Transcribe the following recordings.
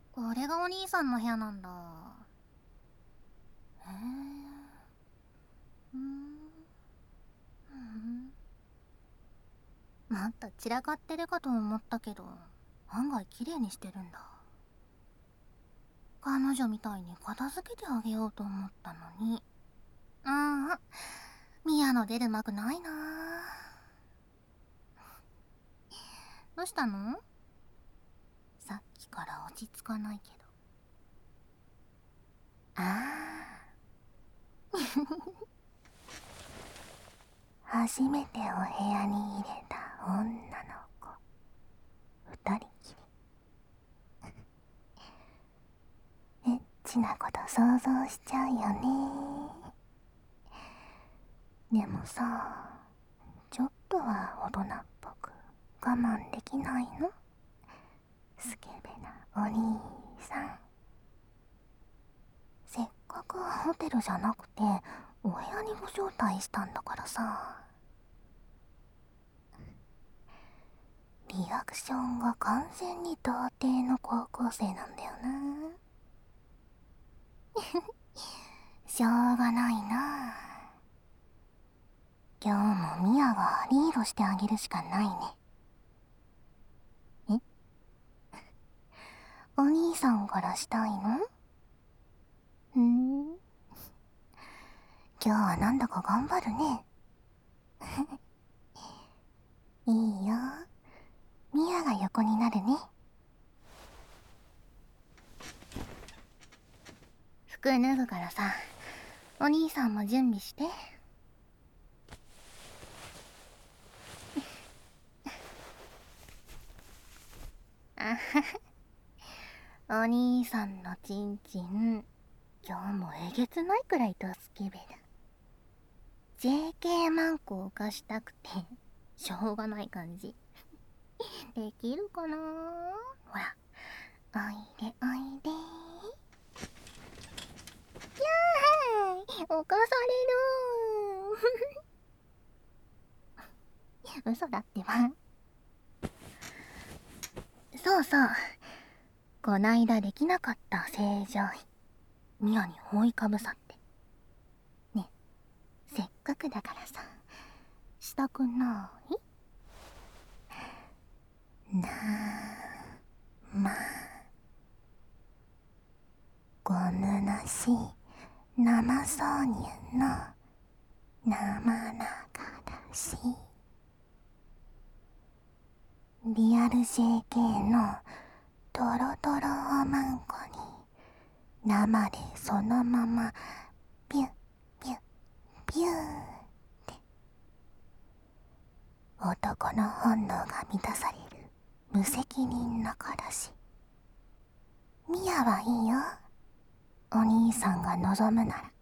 これがお兄さんの部屋なんだ。へえ。うん。もっと散らかってるかと思ったけど、案外綺麗にしてるんだ。彼女みたいに片付けてあげようと思ったのに。ミヤの出る幕ないな。どうしたの？さっきから落ち着かないけど。あ初めてお部屋に入れた女の子。二人きり。エッチなこと想像しちゃうよね。でもさ、ちょっとは大人っぽく我慢できないの？スケベなお兄さん。せっかくホテルじゃなくてお部屋にご招待したんだからさ。リアクションが完全に童貞の高校生なんだよな。しょうがないな。今日もミヤがリードしてあげるしかないね。お兄さんからしたいの？今日はなんだか頑張るね。いいよ。ミヤが横になるね。服脱ぐからさ、お兄さんも準備して。あはは。お兄さんのチンチン、今日もえげつないくらいドスケベだ。JK マンコを貸したくて、しょうがない感じ。できるかな？ほら、おいでおいで。やーい、犯される。嘘だってば。そうそう。こないだできなかった正常位。ミヤに覆いかぶさって。ね、せっかくだからさ、したくない？なまゴムなし生挿入の生中だし、リアル JK のトロトロおまんこに生でそのままピュッピュッピューって男の本能が満たされる無責任なからし。ミヤはいいよ、お兄さんが望むなら。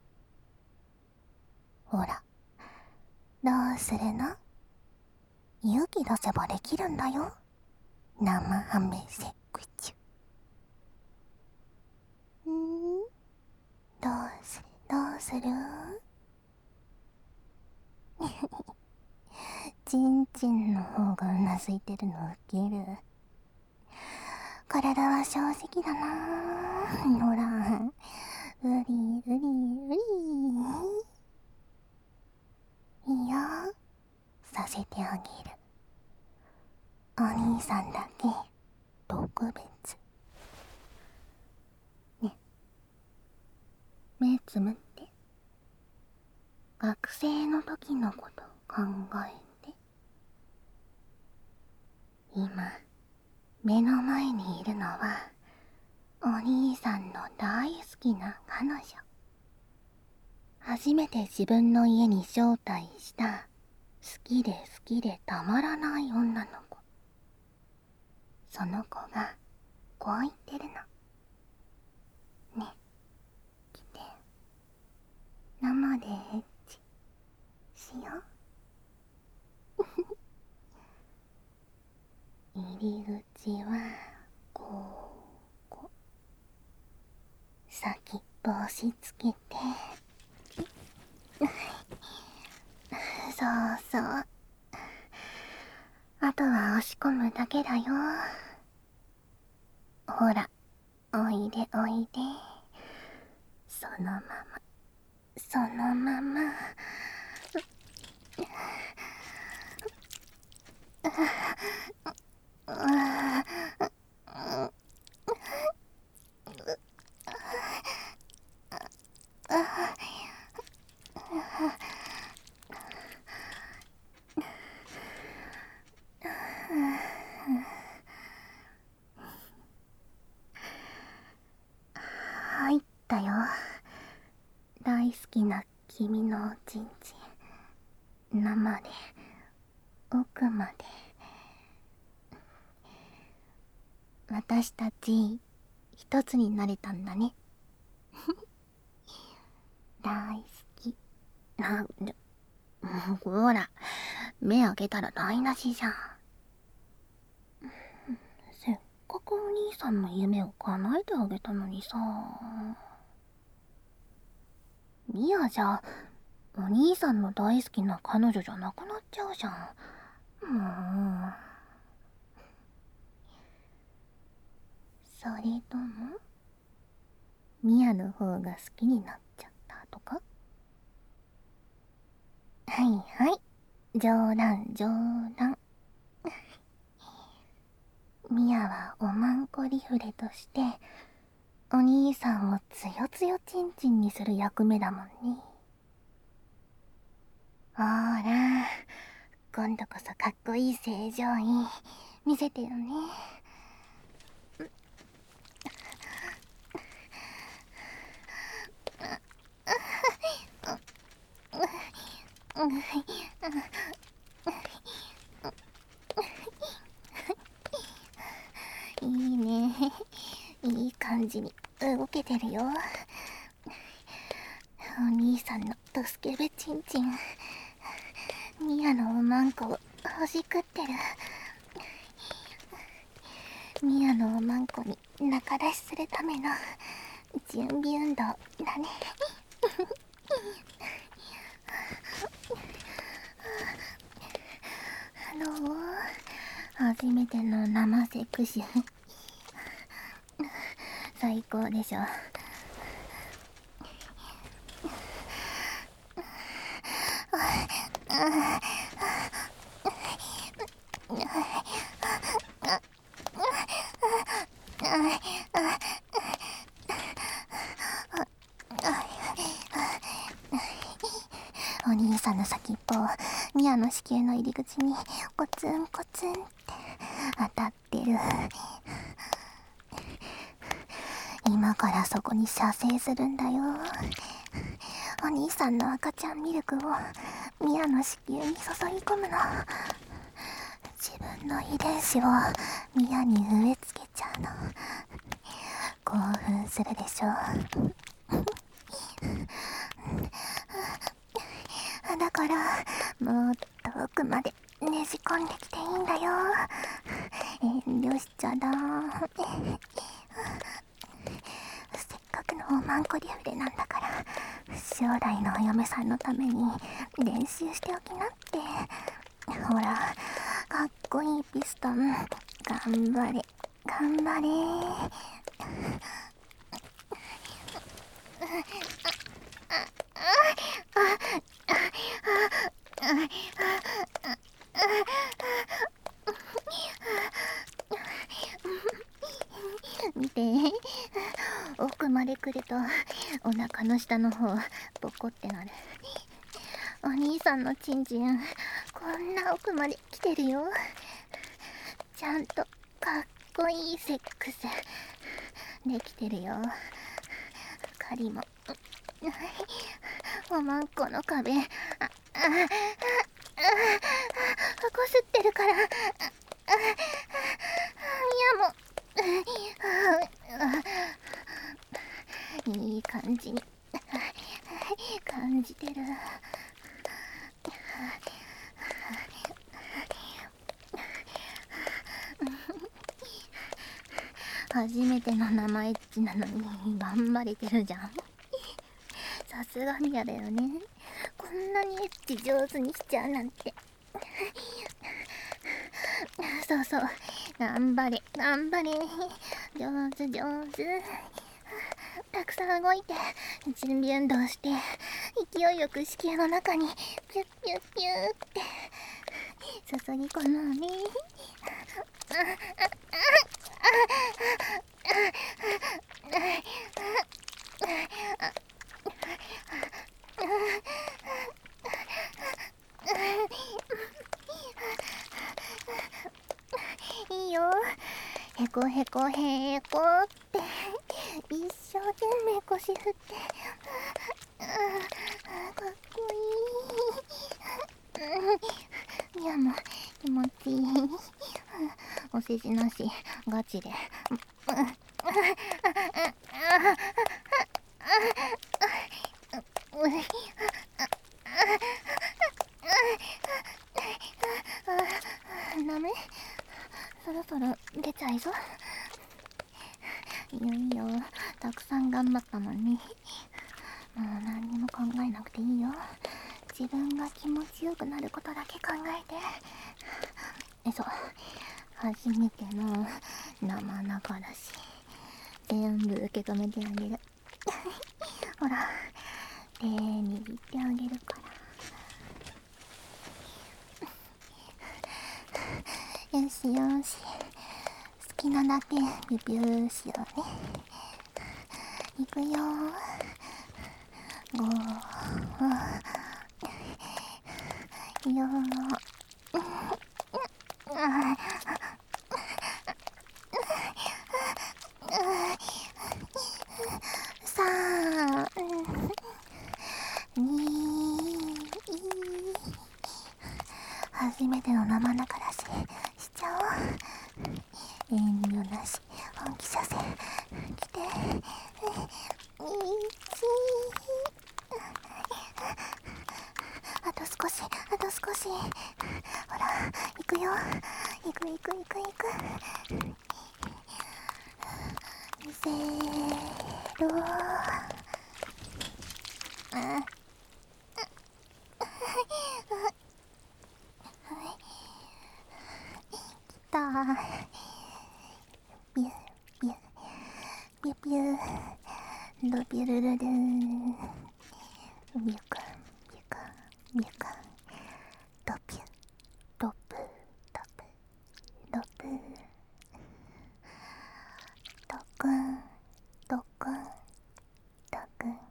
ほら、どうするの？勇気出せばできるんだよ、生ハメセクチュ。どうするどうする？チンチンの方がうなずいてるのウケる。体は正直だな。ほら、うりうりうり。いいよ、させてあげる。お兄さんだけ特別ね。目つむって。学生の時のこと考えて。今目の前にいるのはお兄さんの大好きな彼女。初めて自分の家に招待した好きで好きでたまらない女の子。その子がこう言ってるの。ね、来て、生でエッチしよう。入り口はこ先っぽ押し付けて。そうそう、あとは押し込むだけだよ。ほら、 おいでおいで。そのままそのまま。入ったよ。大好きな君のおちんちん。生で奥まで。私たち一つになれたんだね。大好き。なんで、ほら、目開けたら台無しじゃん。せっかくお兄さんの夢を叶えてあげたのにさ。ミアじゃ、お兄さんの大好きな彼女じゃなくなっちゃうじゃん。もう。それともミアの方が好きになっちゃったとか？はいはい、冗談冗談。ミアはおまんこリフレとしてお兄さんをつよつよちんちんにする役目だもんね。ほら、今度こそかっこいい正常位見せてよね。いいね、いい感じに動けてるよ。お兄さんのドスケベチンチン、ミアのおまんこをほじくってる。ミアのおまんこに仲出しするための準備運動だね。どう？初めての生セクシュ最高でしょ。お兄さんの先っぽをミアの子宮の入り口にコツンコツンって当たってる。今からそこに射精するんだよ。お兄さんの赤ちゃんミルクをミアの子宮に注ぎ込むの。自分の遺伝子をミアに植え付けちゃうの。興奮するでしょ。だからもっと奥までねじ込んできていいんだよ。遠慮しちゃだ。せっかくのおまんこリフレなんだから将来のお嫁さんのために練習しておきなって。ほら、かっこいいピストン頑張れ頑張れ。見て、奥まで来るとお腹の下の方ボコってなる。お兄さんのチンチンこんな奥まで来てるよ。ちゃんとかっこいいセックスできてるよ。狩りもおまんこの壁こすってるからミアもいい感じに感じてる。初めての生エッチなのに頑張れてるじゃん。さすがミアだよね。こんなにエッチ上手にしちゃうなんて。そうそう、 頑張れ頑張れ、上手上手。たくさん動いて準備運動して、勢いよく子宮の中にピュッピュッピューって注ぎ込むね。いいよ、へこへこへこって一生懸命腰振って、かっこいい。いや、もう気持ちいい。お世辞なしガチで。ダメ、そろそろ出ちゃいそう。いいよいいよ、たくさん頑張ったのに。もう何にも考えなくていいよ。自分が気持ちよくなることだけ考えて。そう、初めての生中だし、全部受け止めてあげる。ほら、手握ってあげるから。よしよし、好きなだけビュビューしようね。いくよー。いやさあ、初めての生中だし、しちゃおう。遠慮なし、本気射精、来て。あと少し、あと少し。ほら、行くよ。行く。せーの。来た。ビュビュビュビュドビュルルルン。ビュクビュクビュクドピュドプドプドプドクンドクンドクン。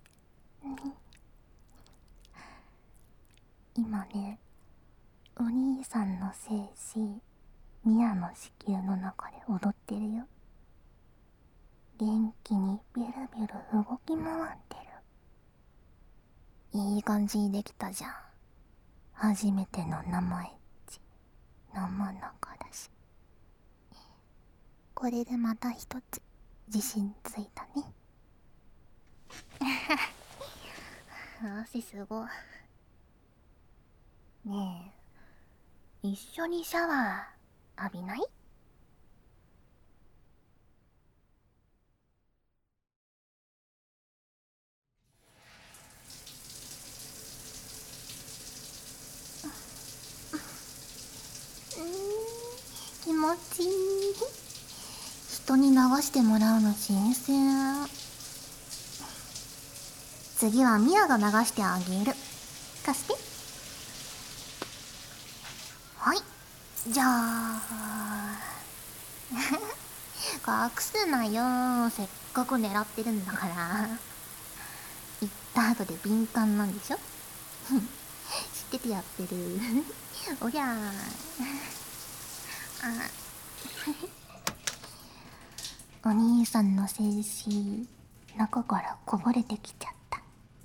今ね、お兄さんの精子ミアの子宮の中で踊ってるよ。元気にビュルビュル動き回ってる。いい感じにできたじゃん。初めての生エッチ、生中だし。これでまた一つ自信ついたね。汗すごい。ねえ、一緒にシャワー浴びない？気持ちいい。人に流してもらうの新鮮。次はミアが流してあげる。貸して。はい、じゃあ隠すなよ、せっかく狙ってるんだから。言った後で敏感なんでしょ。知っててやってる。おりゃー。お兄さんの精子、中からこぼれてきちゃった。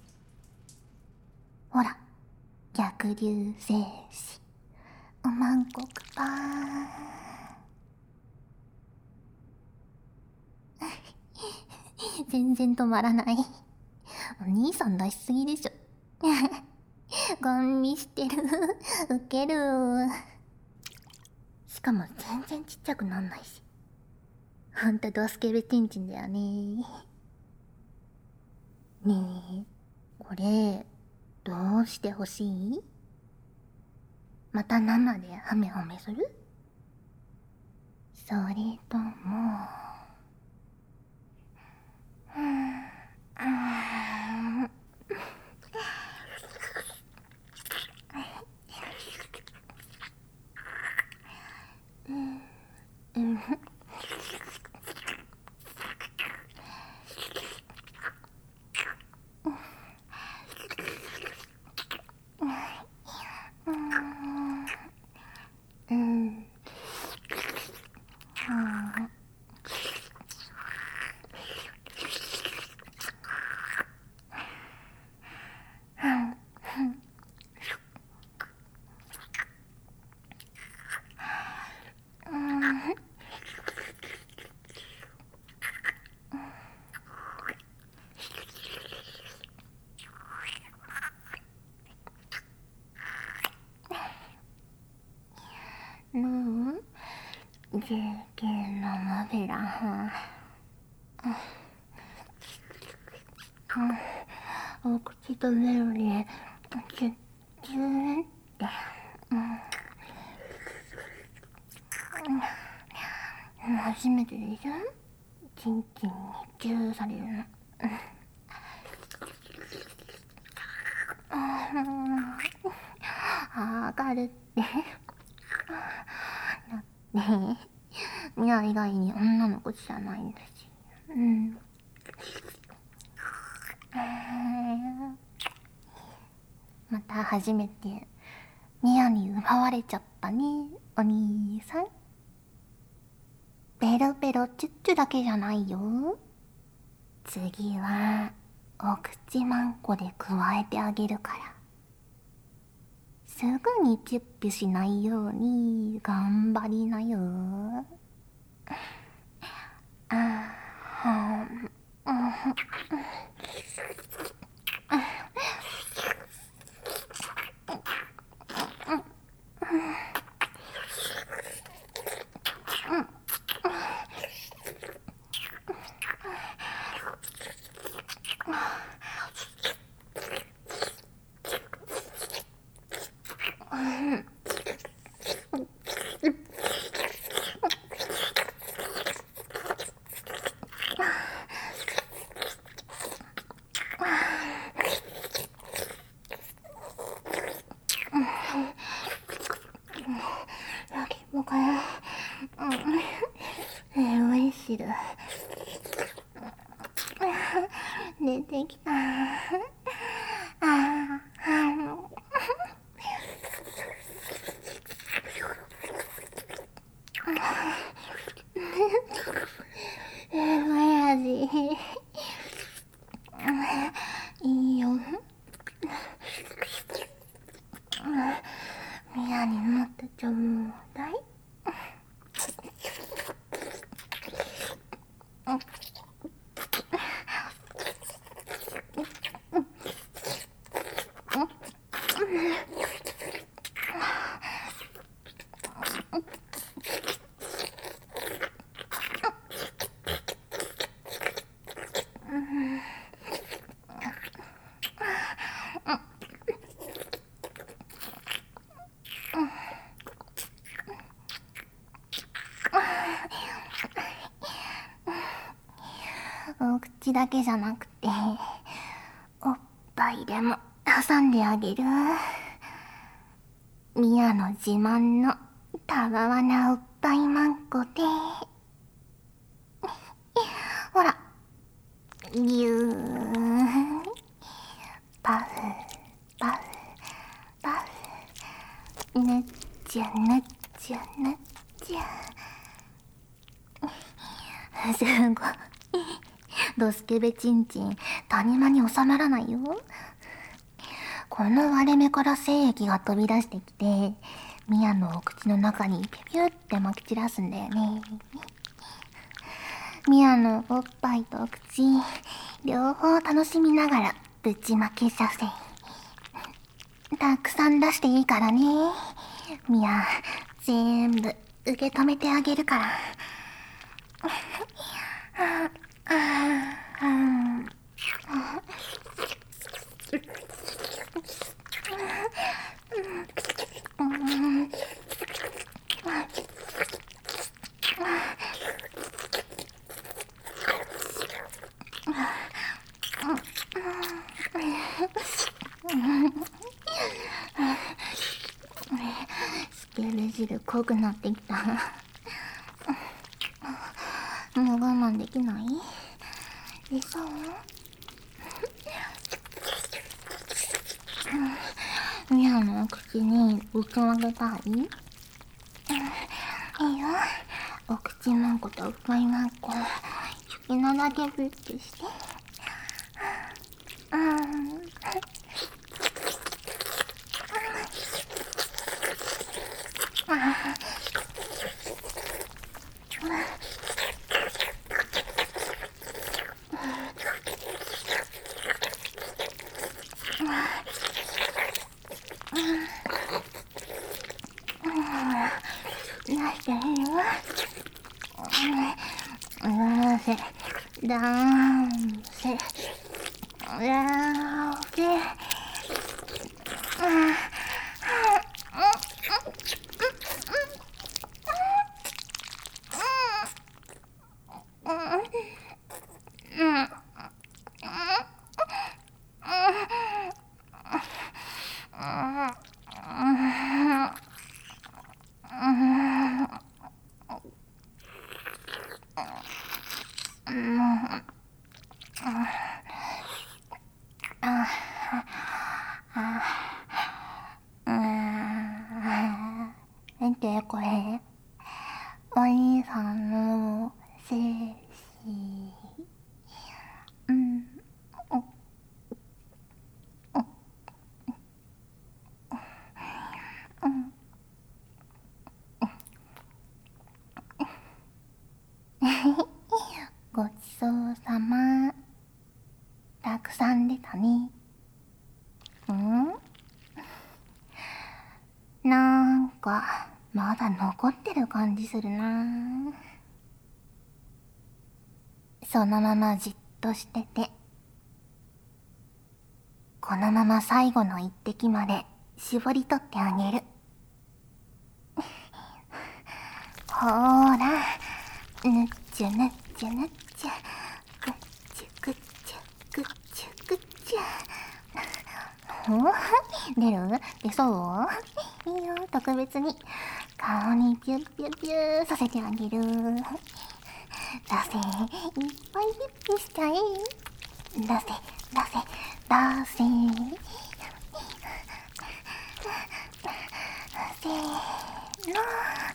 ほら、逆流精子、おまんこくぱーん。全然止まらない。お兄さん出しすぎでしょ。ガン見してる。ウケる。しかも全然ちっちゃくなんないし。ほんとドスケベチンチンだよね。ねえ、これどうしてほしい？また生でハメハメする？ それともJK のモビランお口とメロディーキュッキューって初めてでしょ、チンチンにチューされるの。わかるってだってミア以外に女の子じゃないんだし。また初めてミアに奪われちゃったね、お兄さん。ペロペロチュッチュだけじゃないよ。次はお口マンコで加えてあげるから、すぐにチュッピュしないように頑張りなよ。もかよ。おいしる。出てきた。味。いいよ。ミアにもっとちょうだい。お口だけじゃなくておっぱいでも挟んであげる。ミアの自慢のたわわなおっぱいマンコでほら、ぎゅーパフパフパフ、ぬっちゃぬっちゃぬっちゃ。すごい、ドスケベチンチン谷間に収まらないよ。この割れ目から精液が飛び出してきて、ミアのお口の中にピュピュってまき散らすんだよね。ミアのおっぱいとお口両方楽しみながらぶちまけさせ、たくさん出していいからね。ミア全部受け止めてあげるから。 汁濃くなってきた。もう我慢できないでしょ。ミアの口にぶちまけたい？いいよ。お口まんことうまいまんこ好きなだけぶってして。出してみる？男性見てこれ、お兄さんの精子。ごちそうさま。たくさん出たね。なんかまだ残ってる感じするな。そのままじっとしてて、このまま最後の一滴まで絞り取ってあげる。ほーら、ぬっちゅぬっちゅぬっちゅ、ぐっちゅぐっちゅぐっちゅぐっちゅ。出る？出そう？いいよ、特別に顔にピュッピュッピューさせてあげる。出せ、いっぱいピュッピュしちゃえ。出せ、出せ、出せ。せーの。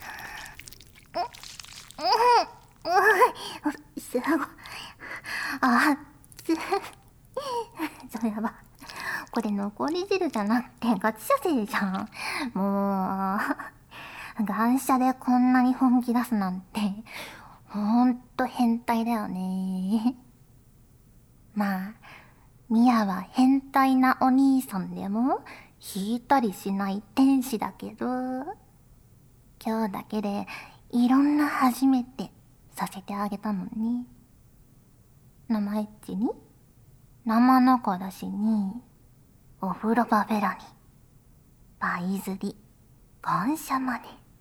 すごい。あっつ。そうやば。これ残り汁じゃなくてガチ射精じゃん。もう、ガ射でこんなに本気出すなんて、ほんと変態だよね。まあ、ミアは変態なお兄さんでも引いたりしない天使だけど、今日だけでいろんな初めてさせてあげたのね。生エッチに、生中出しに、お風呂場フェラに、パイ釣り、感謝まで。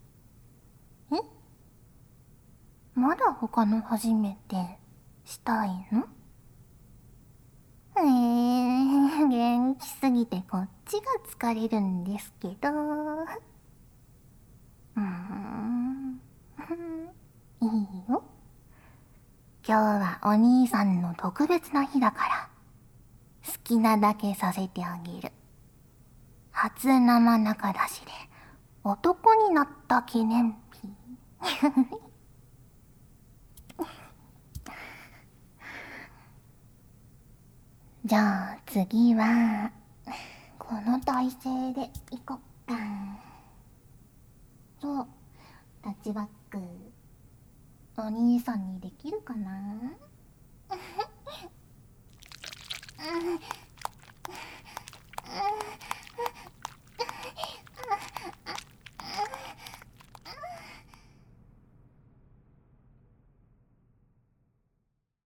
まだ他の初めてしたいの？元気すぎてこっちが疲れるんですけど。いいよ。今日はお兄さんの特別な日だから、好きなだけさせてあげる。初生中出しで男になった記念日。じゃあ次は、この体勢でいこっか。そう、タッチバック。お兄さんにできるかな？